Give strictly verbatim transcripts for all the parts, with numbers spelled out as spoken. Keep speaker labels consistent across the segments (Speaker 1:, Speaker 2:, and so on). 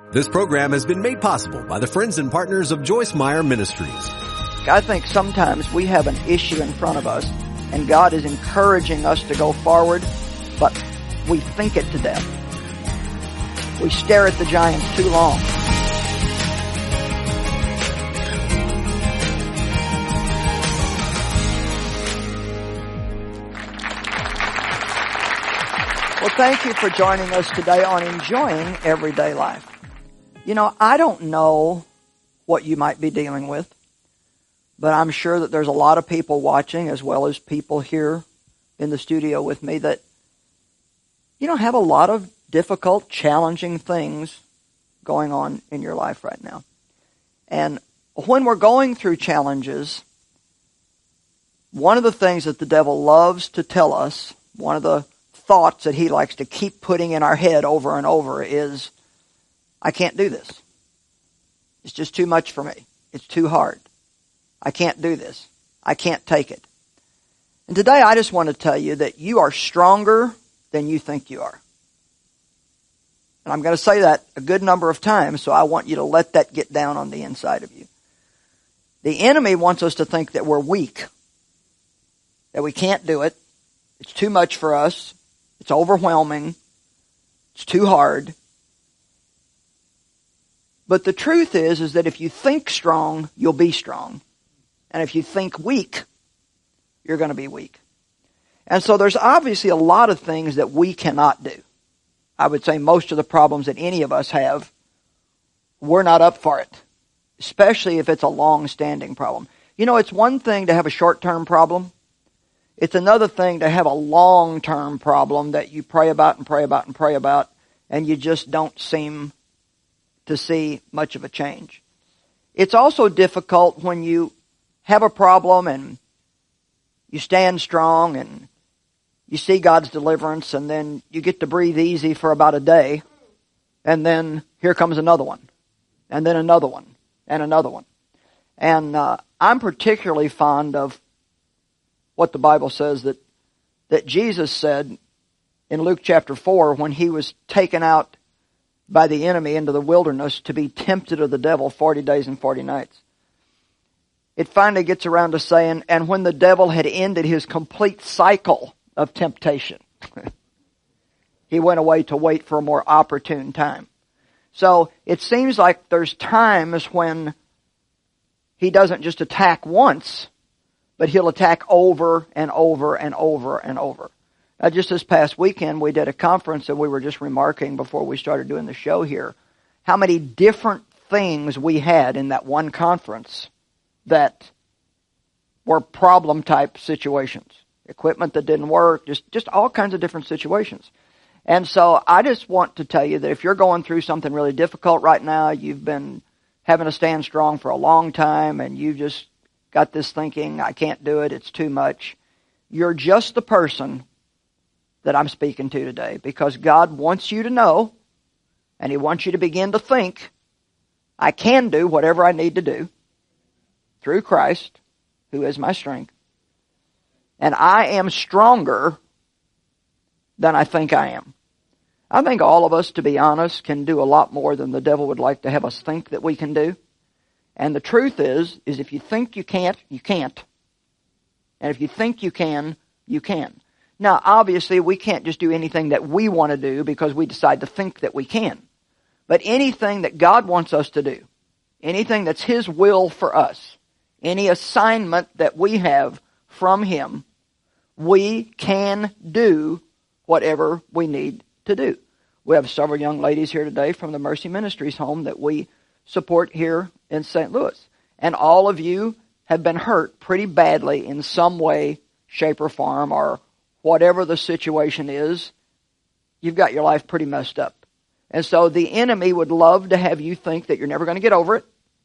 Speaker 1: This program has been made possible by the friends and partners of Joyce Meyer Ministries.
Speaker 2: I think sometimes we have an issue in front of us, and God is encouraging us to go forward, but we think it to death. We stare at the giants too long. Well, thank you for joining us today on Enjoying Everyday Life. You know, I don't know what you might be dealing with, but I'm sure that there's a lot of people watching, as well as people here in the studio with me, that, you know, have a lot of difficult, challenging things going on in your life right now. And when we're going through challenges, one of the things that the devil loves to tell us, one of the thoughts that he likes to keep putting in our head over and over is, I can't do this. It's just too much for me. It's too hard. I can't do this. I can't take it. And today I just want to tell you that you are stronger than you think you are. And I'm going to say that a good number of times, so I want you to let that get down on the inside of you. The enemy wants us to think that we're weak, that we can't do it. It's too much for us. It's overwhelming. It's too hard. But the truth is, is that if you think strong, you'll be strong. And if you think weak, you're going to be weak. And so there's obviously a lot of things that we cannot do. I would say most of the problems that any of us have, we're not up for it. Especially if it's a long-standing problem. You know, it's one thing to have a short-term problem. It's another thing to have a long-term problem that you pray about and pray about and pray about, and you just don't seem to see much of a change. It's also difficult when you have a problem and you stand strong and you see God's deliverance, and then you get to breathe easy for about a day, and then here comes another one, and then another one, and another one. And uh, I'm particularly fond of what the Bible says that, that Jesus said in Luke chapter four when he was taken out by the enemy into the wilderness to be tempted of the devil forty days and forty nights. It finally gets around to saying, and when the devil had ended his complete cycle of temptation, he went away to wait for a more opportune time. So it seems like there's times when he doesn't just attack once, but he'll attack over and over and over and over. Now, just this past weekend, we did a conference, and we were just remarking before we started doing the show here, how many different things we had in that one conference that were problem-type situations. Equipment that didn't work, just, just all kinds of different situations. And so I just want to tell you that if you're going through something really difficult right now, you've been having to stand strong for a long time, and you just got this thinking, I can't do it, it's too much. You're just the person that I'm speaking to today, because God wants you to know, and He wants you to begin to think, I can do whatever I need to do through Christ, who is my strength. And I am stronger than I think I am. I think all of us, to be honest, can do a lot more than the devil would like to have us think that we can do. And the truth is, is if you think you can't, you can't. And if you think you can, you can. Now, obviously, we can't just do anything that we want to do because we decide to think that we can. But anything that God wants us to do, anything that's His will for us, any assignment that we have from Him, we can do whatever we need to do. We have several young ladies here today from the Mercy Ministries home that we support here in Saint Louis. And all of you have been hurt pretty badly in some way, shape, or form, or whatever the situation is. You've got your life pretty messed up. And so the enemy would love to have you think that you're never going to get over it.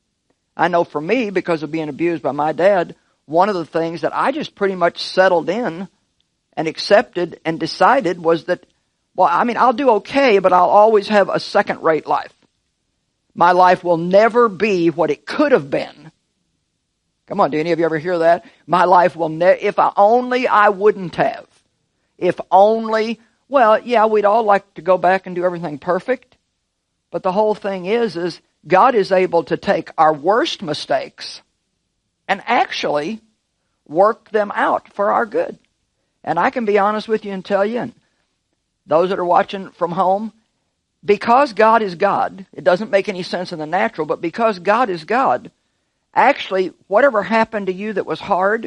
Speaker 2: I know for me, because of being abused by my dad, one of the things that I just pretty much settled in and accepted and decided was that, well, I mean, I'll do okay, but I'll always have a second-rate life. My life will never be what it could have been. Come on, do any of you ever hear that? My life will never, if I only I wouldn't have. If only, well, yeah, we'd all like to go back and do everything perfect. But the whole thing is, is God is able to take our worst mistakes and actually work them out for our good. And I can be honest with you and tell you, and those that are watching from home, because God is God, it doesn't make any sense in the natural, but because God is God, actually, whatever happened to you that was hard,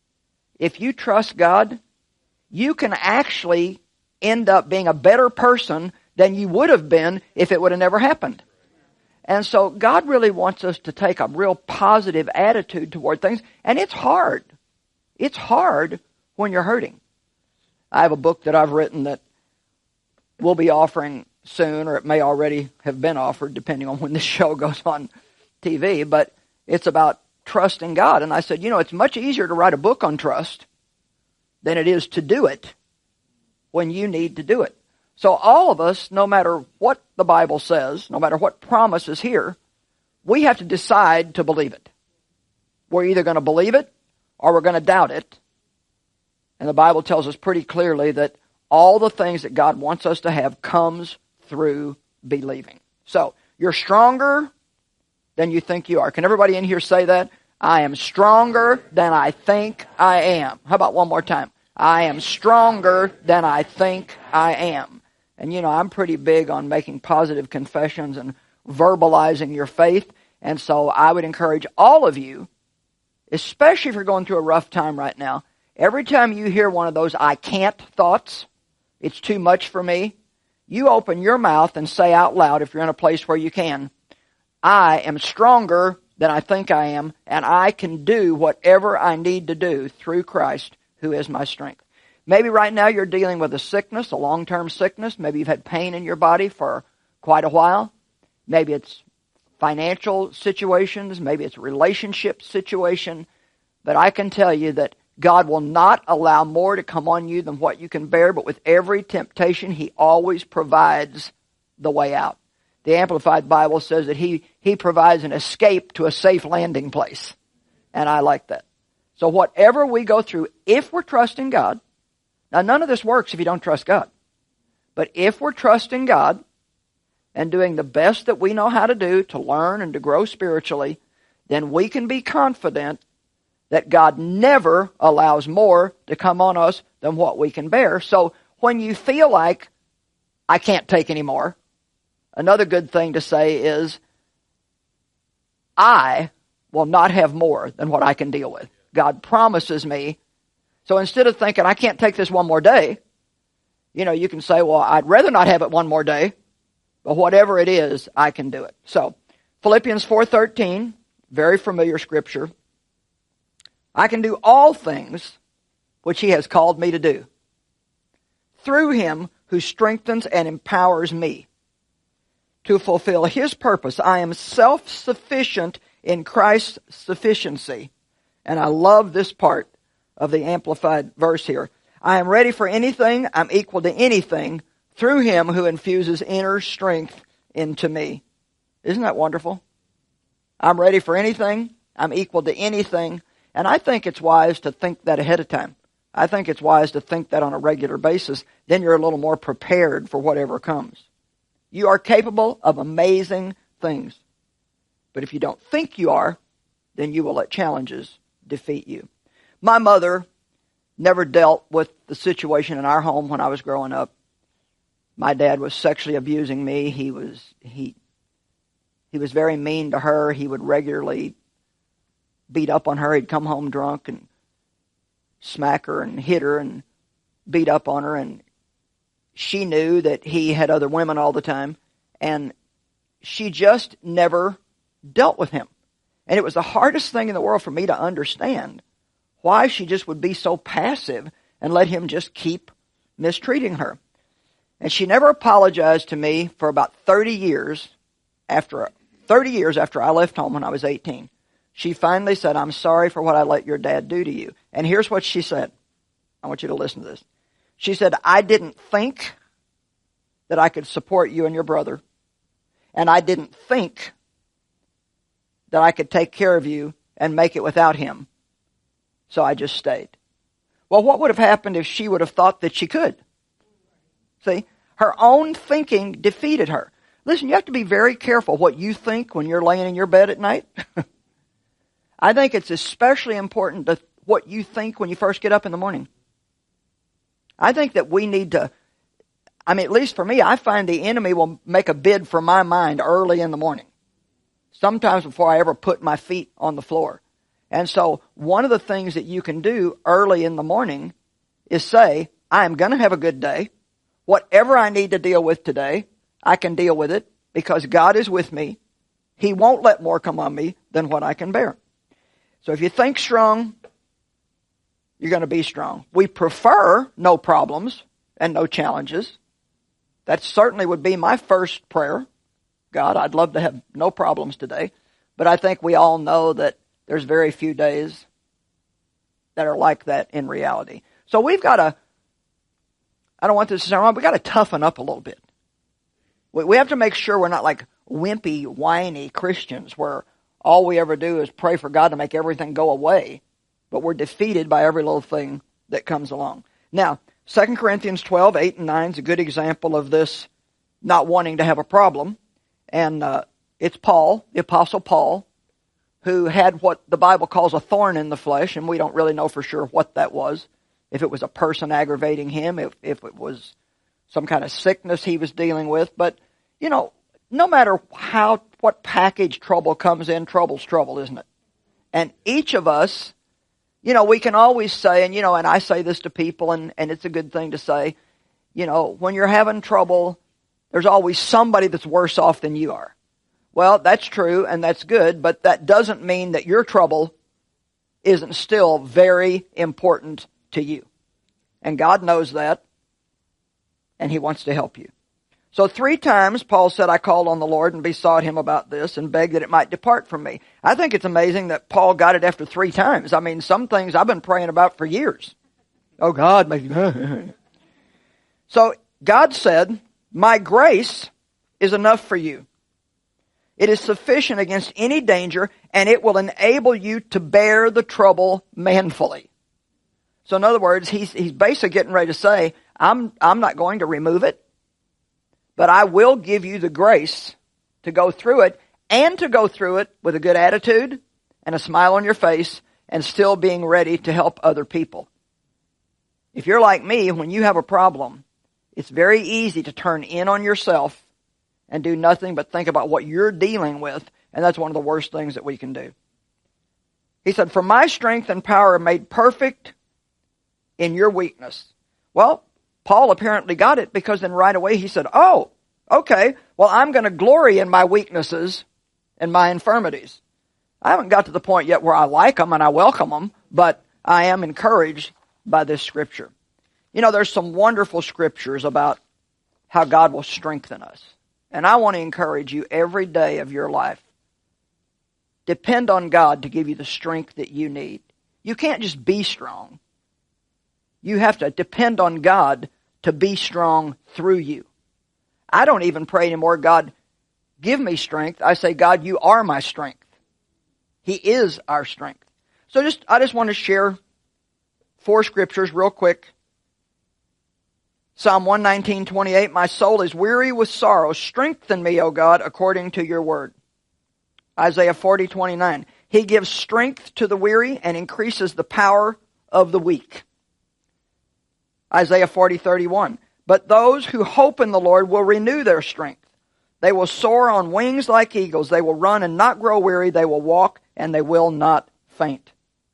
Speaker 2: if you trust God, you can actually end up being a better person than you would have been if it would have never happened. And so God really wants us to take a real positive attitude toward things, and it's hard. It's hard when you're hurting. I have a book that I've written that we'll be offering soon, or it may already have been offered depending on when this show goes on T V, but it's about trusting God. And I said, you know, it's much easier to write a book on trust than it is to do it when you need to do it. So all of us, no matter what the Bible says, no matter what promise is here, we have to decide to believe it. We're either going to believe it or we're going to doubt it. And the Bible tells us pretty clearly that all the things that God wants us to have comes through believing. So, you're stronger than you think you are. Can everybody in here say that? I am stronger than I think I am. How about one more time? I am stronger than I think I am. And you know, I'm pretty big on making positive confessions and verbalizing your faith. And so I would encourage all of you, especially if you're going through a rough time right now, every time you hear one of those I can't thoughts, it's too much for me, you open your mouth and say out loud, if you're in a place where you can, I am stronger than I think I am, and I can do whatever I need to do through Christ, who is my strength. Maybe right now you're dealing with a sickness, a long-term sickness. Maybe you've had pain in your body for quite a while. Maybe it's financial situations. Maybe it's a relationship situation. But I can tell you that God will not allow more to come on you than what you can bear, but with every temptation, He always provides the way out. The Amplified Bible says that He, he provides an escape to a safe landing place. And I like that. So whatever we go through, if we're trusting God, now none of this works if you don't trust God. But if we're trusting God and doing the best that we know how to do to learn and to grow spiritually, then we can be confident that God never allows more to come on us than what we can bear. So when you feel like, I can't take any more, another good thing to say is, I will not have more than what I can deal with. God promises me. So instead of thinking, I can't take this one more day, you know, you can say, well, I'd rather not have it one more day, but whatever it is, I can do it. So, Philippians four thirteen, very familiar scripture. I can do all things which He has called me to do, through Him who strengthens and empowers me. To fulfill His purpose, I am self-sufficient in Christ's sufficiency. And I love this part of the Amplified verse here. I am ready for anything, I'm equal to anything, through Him who infuses inner strength into me. Isn't that wonderful? I'm ready for anything, I'm equal to anything. And I think it's wise to think that ahead of time. I think it's wise to think that on a regular basis. Then you're a little more prepared for whatever comes. You are capable of amazing things. But if you don't think you are, then you will let challenges defeat you. My mother never dealt with the situation in our home when I was growing up. My dad was sexually abusing me. He was he he was very mean to her. He would regularly beat up on her. He'd come home drunk and smack her and hit her and beat up on her. And she knew that he had other women all the time. And she just never dealt with him. And it was the hardest thing in the world for me to understand why she just would be so passive and let him just keep mistreating her. And she never apologized to me for about thirty years after thirty years after I left home when I was eighteen. She finally said, I'm sorry for what I let your dad do to you. And here's what she said. I want you to listen to this. She said, I didn't think that I could support you and your brother. And I didn't think that I could take care of you and make it without him. So I just stayed. Well, what would have happened if she would have thought that she could? See, her own thinking defeated her. Listen, you have to be very careful what you think when you're laying in your bed at night. I think it's especially important to what you think when you first get up in the morning. I think that we need to, I mean, at least for me, I find the enemy will make a bid for my mind early in the morning. Sometimes before I ever put my feet on the floor. And so one of the things that you can do early in the morning is say, I am going to have a good day. Whatever I need to deal with today, I can deal with it because God is with me. He won't let more come on me than what I can bear. So if you think strong, you're going to be strong. We prefer no problems and no challenges. That certainly would be my first prayer. God, I'd love to have no problems today. But I think we all know that there's very few days that are like that in reality. So we've got to, I don't want this to sound wrong, we've got to toughen up a little bit. We, we have to make sure we're not like wimpy, whiny Christians where all we ever do is pray for God to make everything go away, but we're defeated by every little thing that comes along. Now, Second Corinthians twelve, eight and nine is a good example of this not wanting to have a problem. And uh, it's Paul, the Apostle Paul, who had what the Bible calls a thorn in the flesh, and we don't really know for sure what that was. If it was a person aggravating him, if, if it was some kind of sickness he was dealing with. But, you know, no matter how, what package trouble comes in, trouble's trouble, isn't it? And each of us, you know, we can always say, and, you know, and I say this to people, and, and it's a good thing to say, you know, when you're having trouble, there's always somebody that's worse off than you are. Well, that's true, and that's good, but that doesn't mean that your trouble isn't still very important to you. And God knows that, and He wants to help you. So three times Paul said, I called on the Lord and besought Him about this and begged that it might depart from me. I think it's amazing that Paul got it after three times. I mean, some things I've been praying about for years. Oh, God. So God said, my grace is enough for you. It is sufficient against any danger, and it will enable you to bear the trouble manfully. So in other words, he's, he's basically getting ready to say, I'm, I'm not going to remove it, but I will give you the grace to go through it, and to go through it with a good attitude and a smile on your face and still being ready to help other people. If you're like me, when you have a problem, it's very easy to turn in on yourself and do nothing but think about what you're dealing with, and that's one of the worst things that we can do. He said, for my strength and power are made perfect in your weakness. Well, Paul apparently got it, because then right away he said, oh, okay, well, I'm going to glory in my weaknesses and my infirmities. I haven't got to the point yet where I like them and I welcome them, but I am encouraged by this scripture. You know, there's some wonderful scriptures about how God will strengthen us. And I want to encourage you every day of your life. Depend on God to give you the strength that you need. You can't just be strong. You have to depend on God to be strong through you. I don't even pray anymore, God, give me strength. I say, God, you are my strength. He is our strength. So just I just want to share four scriptures real quick. Psalm one nineteen, twenty-eight, my soul is weary with sorrow. Strengthen me, O God, according to your word. Isaiah forty, twenty-nine, he gives strength to the weary and increases the power of the weak. Isaiah forty, thirty-one, but those who hope in the Lord will renew their strength. They will soar on wings like eagles. They will run and not grow weary. They will walk and they will not faint.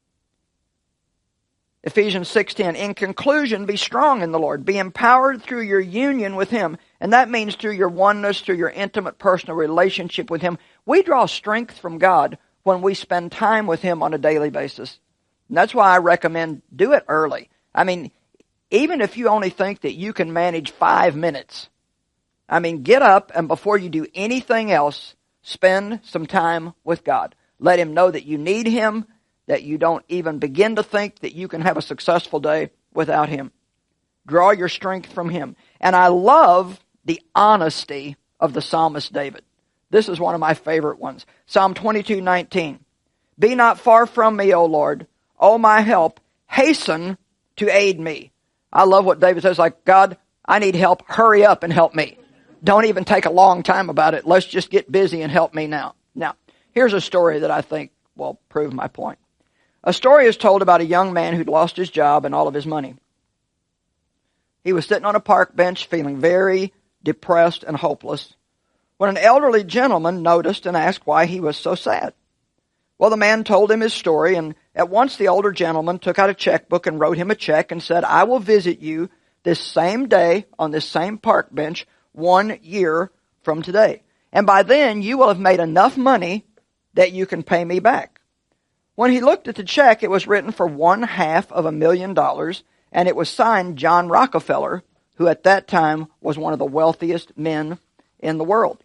Speaker 2: Ephesians six ten, in conclusion, be strong in the Lord. Be empowered through your union with Him. And that means through your oneness, through your intimate personal relationship with Him. We draw strength from God when we spend time with Him on a daily basis. And that's why I recommend do it early. I mean, even if you only think that you can manage five minutes, I mean, get up and before you do anything else, spend some time with God. Let Him know that you need Him, that you don't even begin to think that you can have a successful day without Him. Draw your strength from Him. And I love the honesty of the psalmist David. This is one of my favorite ones. Psalm twenty-two, nineteen. Be not far from me, O Lord. O my help, hasten to aid me. I love what David says, like, God, I need help. Hurry up and help me. Don't even take a long time about it. Let's just get busy and help me now. Now, here's a story that I think will prove my point. A story is told about a young man who'd lost his job and all of his money. He was sitting on a park bench feeling very depressed and hopeless when an elderly gentleman noticed and asked why he was so sad. Well, the man told him his story, and at once the older gentleman took out a checkbook and wrote him a check and said, I will visit you this same day on this same park bench one year from today. And by then you will have made enough money that you can pay me back. When he looked at the check, it was written for one half of a million dollars, and it was signed John Rockefeller, who at that time was one of the wealthiest men in the world.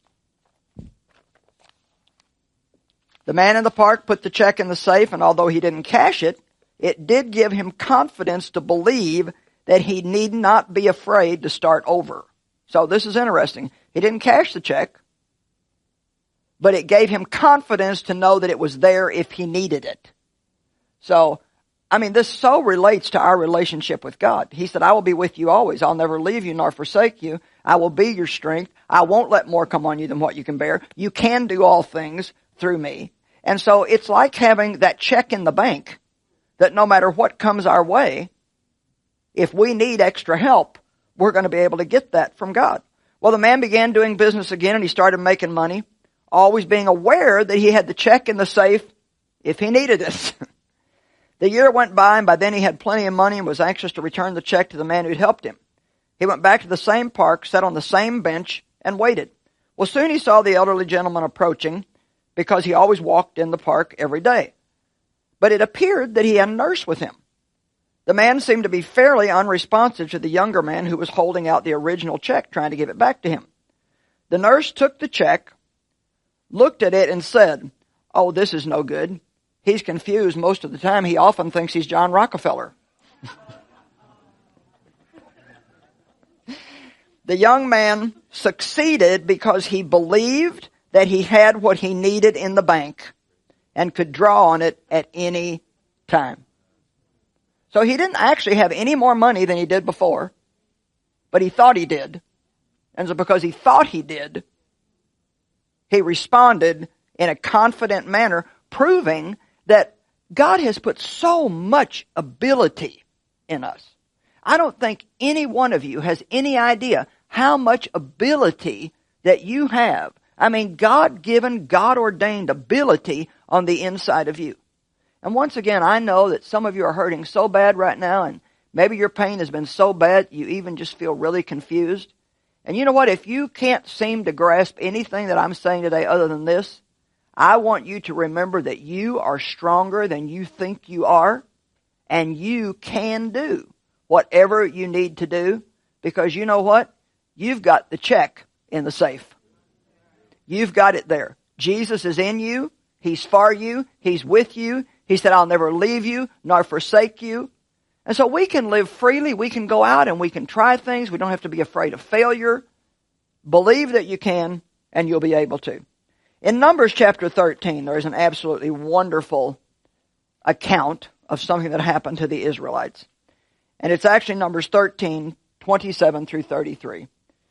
Speaker 2: The man in the park put the check in the safe, and although he didn't cash it, it did give him confidence to believe that he need not be afraid to start over. So this is interesting. He didn't cash the check, but it gave him confidence to know that it was there if he needed it. So, I mean, this so relates to our relationship with God. He said, I will be with you always. I'll never leave you nor forsake you. I will be your strength. I won't let more come on you than what you can bear. You can do all things through me. And so it's like having that check in the bank that no matter what comes our way, if we need extra help, we're going to be able to get that from God. Well, the man began doing business again, and he started making money, always being aware that he had the check in the safe if he needed it. The year went by, and by then he had plenty of money and was anxious to return the check to the man who'd helped him. He went back to the same park, sat on the same bench, and waited. Well, soon he saw the elderly gentleman approaching, because he always walked in the park every day. But it appeared that he had a nurse with him. The man seemed to be fairly unresponsive to the younger man who was holding out the original check, trying to give it back to him. The nurse took the check, looked at it, and said, oh, this is no good. He's confused most of the time. He often thinks he's John Rockefeller. The young man succeeded because he believed that he had what he needed in the bank and could draw on it at any time. So he didn't actually have any more money than he did before, but he thought he did. And so because he thought he did, he responded in a confident manner, proving that God has put so much ability in us. I don't think any one of you has any idea how much ability that you have. I mean, God-given, God-ordained ability on the inside of you. And once again, I know that some of you are hurting so bad right now, and maybe your pain has been so bad you even just feel really confused. And you know what? If you can't seem to grasp anything that I'm saying today other than this, I want you to remember that you are stronger than you think you are, and you can do whatever you need to do, because you know what? You've got the check in the safe. You've got it there. Jesus is in you. He's for you. He's with you. He said, I'll never leave you nor forsake you. And so we can live freely. We can go out and we can try things. We don't have to be afraid of failure. Believe that you can, and you'll be able to. In Numbers chapter thirteen, there is an absolutely wonderful account of something that happened to the Israelites. And it's actually Numbers thirteen, twenty-seven through thirty-three.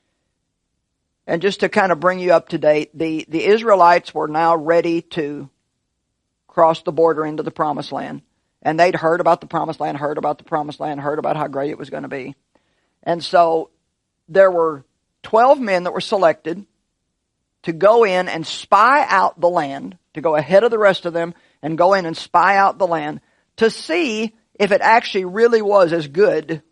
Speaker 2: And just to kind of bring you up to date, the, the Israelites were now ready to cross the border into the Promised Land. And they'd heard about the Promised Land, heard about the Promised Land, heard about how great it was going to be. And so there were twelve men that were selected to go in and spy out the land, to go ahead of the rest of them and go in and spy out the land to see if it actually really was as good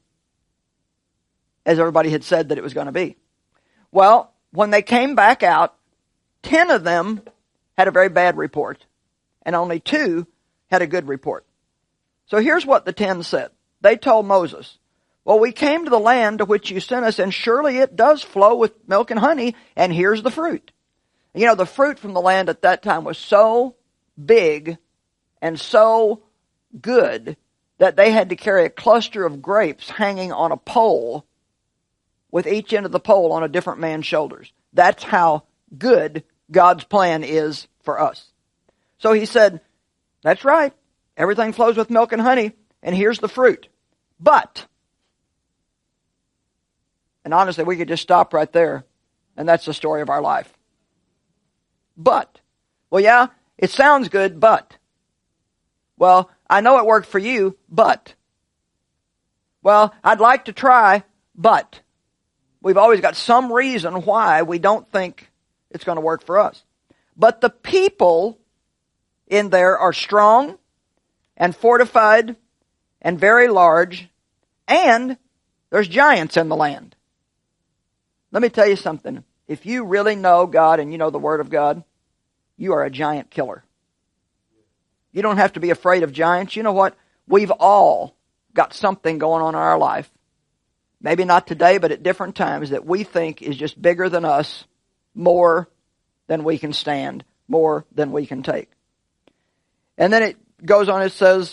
Speaker 2: as everybody had said that it was going to be. Well, when they came back out, ten of them had a very bad report, and only two had a good report. So here's what the ten said. They told Moses, well, we came to the land to which you sent us, and surely it does flow with milk and honey, and here's the fruit. You know, the fruit from the land at that time was so big and so good that they had to carry a cluster of grapes hanging on a pole with each end of the pole on a different man's shoulders. That's how good God's plan is for us. So he said, that's right. Everything flows with milk and honey, and here's the fruit. But, and honestly, we could just stop right there And that's the story of our life. But, well, yeah, it sounds good, but. Well, I know it worked for you, but. Well, I'd like to try, but. We've always got some reason why we don't think it's going to work for us. But the people in there are strong and fortified and very large, and there's giants in the land. Let me tell you something. If you really know God and you know the Word of God, you are a giant killer. You don't have to be afraid of giants. You know what? We've all got something going on in our life. Maybe not today, but at different times that we think is just bigger than us, more than we can stand, more than we can take. And then it goes on, it says,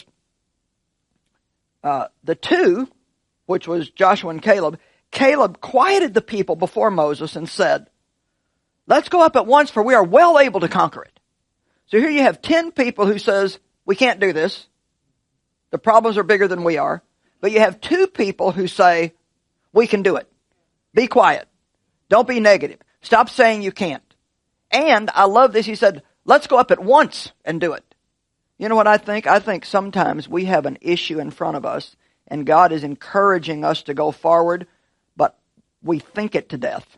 Speaker 2: uh, the two, which was Joshua and Caleb, Caleb quieted the people before Moses and said, let's go up at once, for we are well able to conquer it. So here you have ten people who says, we can't do this. The problems are bigger than we are. But you have two people who say, we can do it. Be quiet. Don't be negative. Stop saying you can't. And I love this. He said, let's go up at once and do it. You know what I think? I think sometimes we have an issue in front of us and God is encouraging us to go forward, but we think it to death.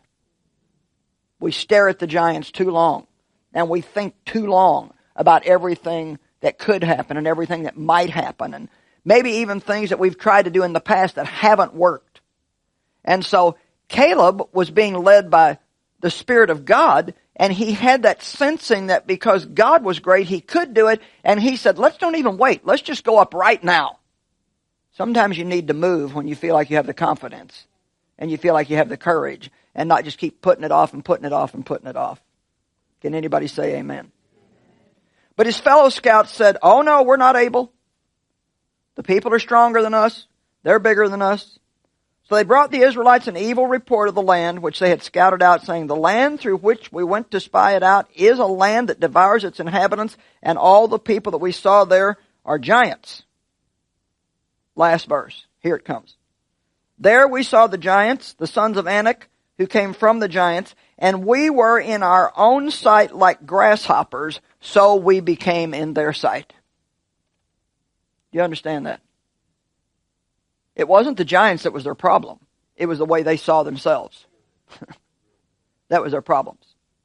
Speaker 2: We stare at the giants too long and we think too long about everything that could happen and everything that might happen and maybe even things that we've tried to do in the past that haven't worked. And so Caleb was being led by the Spirit of God, and he had that sensing that because God was great, he could do it, and he said, let's don't even wait. Let's just go up right now. Sometimes you need to move when you feel like you have the confidence, and you feel like you have the courage, and not just keep putting it off and putting it off and putting it off. Can anybody say amen? But his fellow scouts said, oh no, we're not able. The people are stronger than us. They're bigger than us. So they brought the Israelites an evil report of the land which they had scouted out, saying, the land through which we went to spy it out is a land that devours its inhabitants, and all the people that we saw there are giants. Last verse. Here it comes. There we saw the giants, the sons of Anak, who came from the giants, and we were in our own sight like grasshoppers, so we became in their sight. Do you understand that? It wasn't the giants that was their problem. It was the way they saw themselves. That was their problems.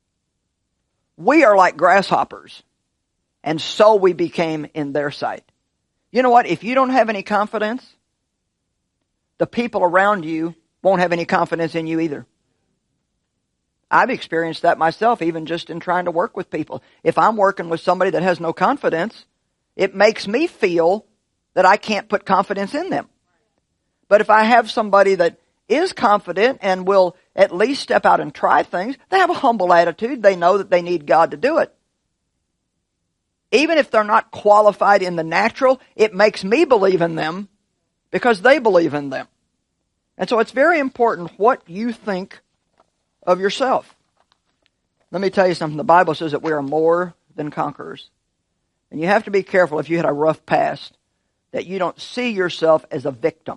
Speaker 2: We are like grasshoppers, and so we became in their sight. You know what? If you don't have any confidence, the people around you won't have any confidence in you either. I've experienced that myself, even just in trying to work with people. If I'm working with somebody that has no confidence, it makes me feel that I can't put confidence in them. But if I have somebody that is confident and will at least step out and try things, they have a humble attitude. They know that they need God to do it. Even if they're not qualified in the natural, it makes me believe in them because they believe in them. And so it's very important what you think of yourself. Let me tell you something. The Bible says that we are more than conquerors. And you have to be careful if you had a rough past that you don't see yourself as a victim.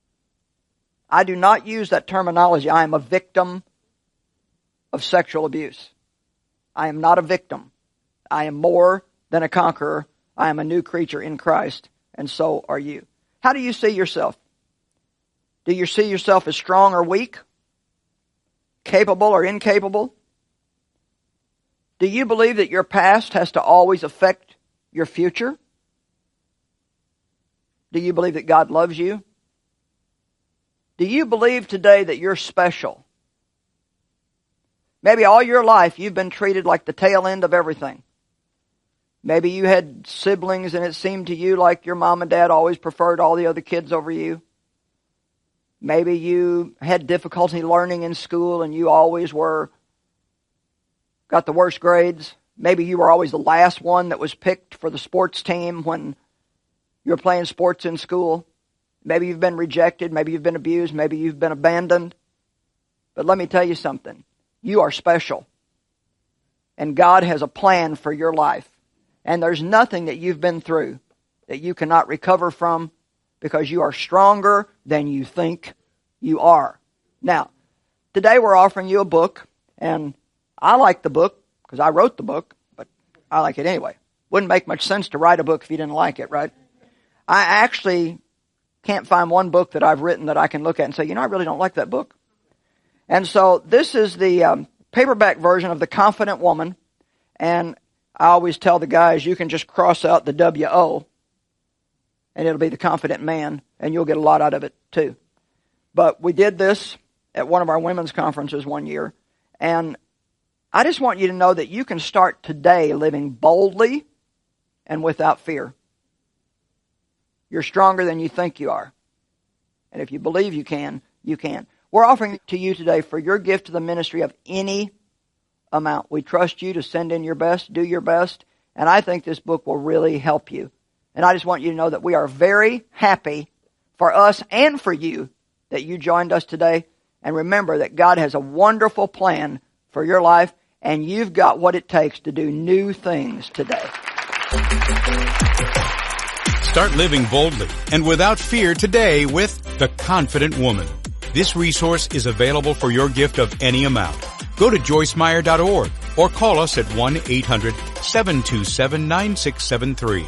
Speaker 2: I do not use that terminology. I am a victim of sexual abuse. I am not a victim. I am more than a conqueror. I am a new creature in Christ, and so are you. How do you see yourself? Do you see yourself as strong or weak? Capable or incapable? Do you believe that your past has to always affect your future? Do you believe that God loves you? Do you believe today that you're special? Maybe all your life you've been treated like the tail end of everything. Maybe you had siblings and it seemed to you like your mom and dad always preferred all the other kids over you. Maybe you had difficulty learning in school and you always were, got the worst grades. Maybe you were always the last one that was picked for the sports team when you were playing sports in school. Maybe you've been rejected. Maybe you've been abused. Maybe you've been abandoned. But let me tell you something. You are special. And God has a plan for your life. And there's nothing that you've been through that you cannot recover from because you are stronger than you think you are. Now, today we're offering you a book. And I like the book because I wrote the book, but I like it anyway. Wouldn't make much sense to write a book if you didn't like it, right? I actually can't find one book that I've written that I can look at and say, you know, I really don't like that book. And so this is the um, paperback version of The Confident Woman. And I always tell the guys, you can just cross out the W O and it'll be The Confident Man, and you'll get a lot out of it too. But we did this at one of our women's conferences one year. And I just want you to know that you can start today living boldly and without fear. You're stronger than you think you are. And if you believe you can, you can. We're offering to you today for your gift to the ministry of any amount. We trust you to send in your best, do your best, and I think this book will really help you. And I just want you to know that we are very happy for us and for you that you joined us today. And remember that God has a wonderful plan for your life, and you've got what it takes to do new things today.
Speaker 3: Start living boldly and without fear today with The Confident Woman. This resource is available for your gift of any amount. Go to joyce meyer dot org or call us at one eight hundred seven two seven nine six seven three.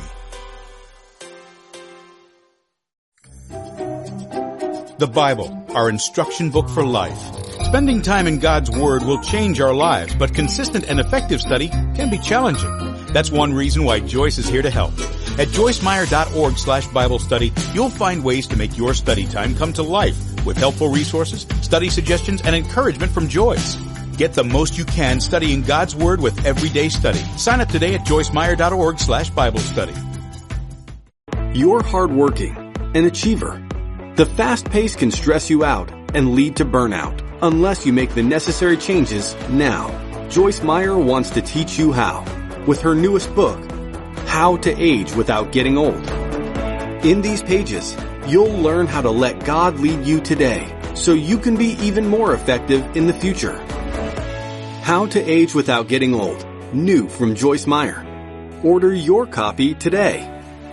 Speaker 3: The Bible, our instruction book for life. Spending time in God's Word will change our lives, but consistent and effective study can be challenging. That's one reason why Joyce is here to help. At joyce meyer dot org slash Bible study, you'll find ways to make your study time come to life with helpful resources, study suggestions, and encouragement from Joyce. Get the most you can studying God's Word with everyday study. Sign up today at joyce meyer dot org slash Bible study.
Speaker 4: You're hardworking, an achiever. The fast pace can stress you out and lead to burnout unless you make the necessary changes now. Joyce Meyer wants to teach you how with her newest book, How to Age Without Getting Old. In these pages, you'll learn how to let God lead you today so you can be even more effective in the future. How to Age Without Getting Old, new from Joyce Meyer. Order your copy today.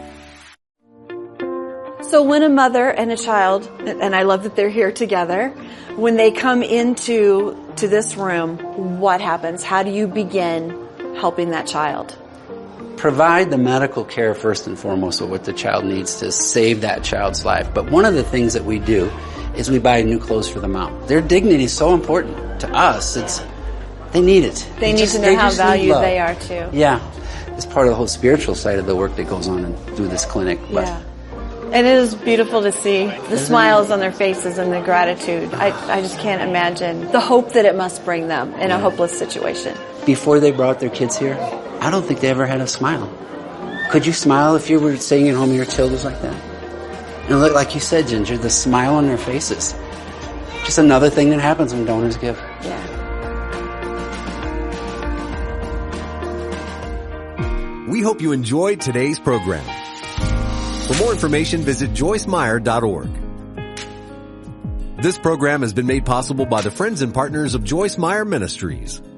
Speaker 5: So when a mother and a child, and I love that they're here together, when they come into to this room, what happens? How do you begin helping that child?
Speaker 6: Provide the medical care first and foremost of what the child needs to save that child's life. But one of the things that we do is we buy new clothes for the mom. Their dignity is so important to us. It's they need it.
Speaker 5: They, they need
Speaker 6: just,
Speaker 5: to know how valued they are too.
Speaker 6: Yeah. It's part of the whole spiritual side of the work that goes on and through this clinic. But
Speaker 5: yeah. And it is beautiful to see the smiles on their faces and the gratitude. I, I just can't imagine the hope that it must bring them in yeah. a hopeless situation.
Speaker 6: Before they brought their kids here, I don't think they ever had a smile. Could you smile if you were staying at home and your child was like that? And look, like you said, Ginger, the smile on their faces. Just another thing that happens when donors give.
Speaker 5: Yeah.
Speaker 1: We hope you enjoyed today's program. For more information, visit joyce meyer dot org. This program has been made possible by the friends and partners of Joyce Meyer Ministries.